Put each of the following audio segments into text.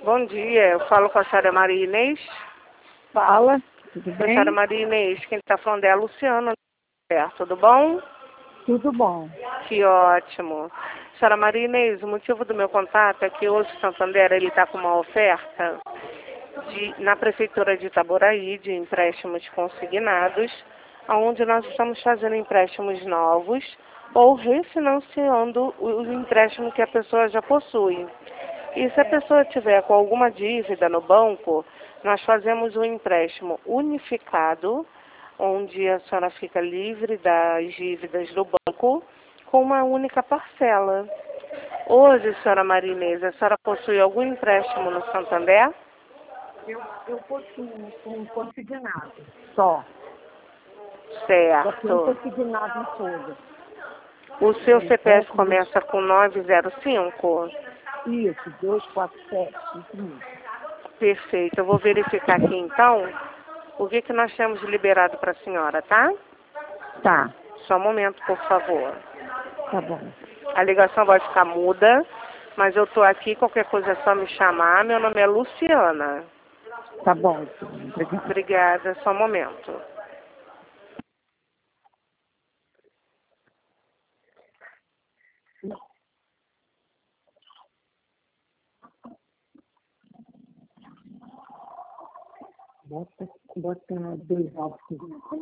Bom dia, eu falo com a senhora Maria Inês. Fala, tudo A bem? senhora Maria Inês, quem está falando é a Luciana. Tudo bom? Tudo bom. Que ótimo. Senhora Maria Inês, o motivo do meu contato é que hoje o Santander está com uma oferta na Prefeitura de Itaboraí de empréstimos consignados, onde nós estamos fazendo empréstimos novos ou refinanciando o empréstimo que a pessoa já possui. E se a pessoa tiver com alguma dívida no banco, nós fazemos um empréstimo unificado, onde a senhora fica livre das dívidas do banco com uma única parcela. Hoje, senhora Maria Inês, a senhora possui algum empréstimo no Santander? Eu possuo um consignado só. Só tem um Certo. consignado em todo. O seu CPF começa com 905? Isso, 247, isso mesmo. Perfeito. Eu vou verificar aqui então o que nós temos liberado para a senhora, tá? Tá, Só um momento, por favor. tá bom. A ligação vai ficar muda, mas eu estou aqui, qualquer coisa é só me chamar. Meu nome é Luciana. Tá bom, obrigada. Obrigada, só um momento. Bota 2 altos.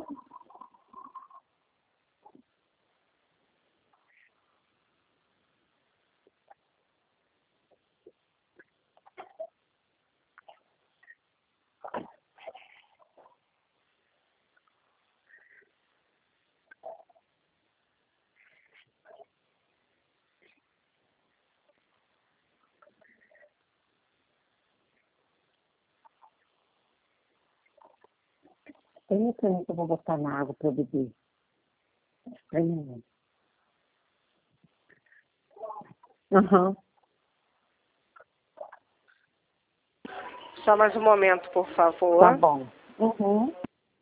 Tem um creme que eu vou botar na água para eu beber. Tem. Aham. Só mais um momento, por favor. Tá bom. Uhum.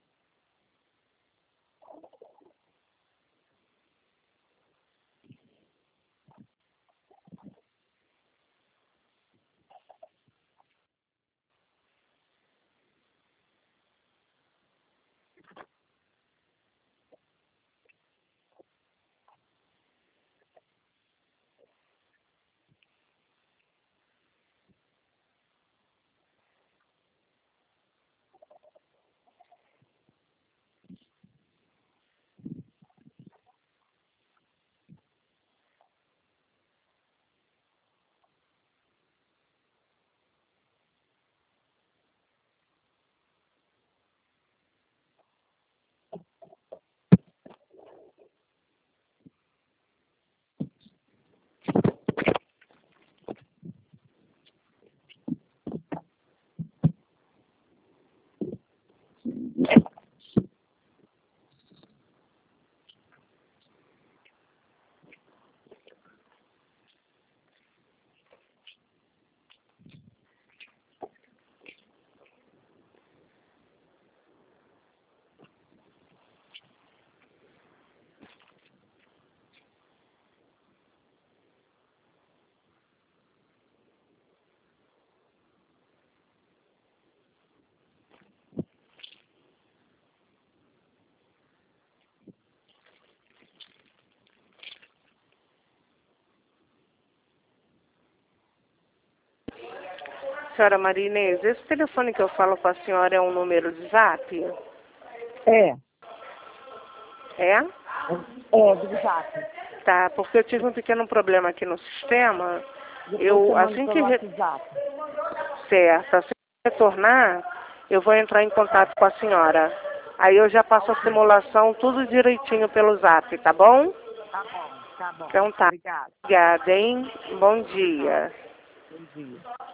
Senhora Maria Inês, esse telefone que eu falo com a senhora é um número de zap? É, É? do zap. Tá, porque eu tive um pequeno problema aqui no sistema. Depois você manda Assim que pelo WhatsApp. certo, assim que retornar, eu vou entrar em contato com a senhora. Aí eu já passo a simulação tudo direitinho pelo zap, tá bom? Tá bom, tá bom. Então tá. Obrigada. Obrigada, hein? Bom dia. Bom dia.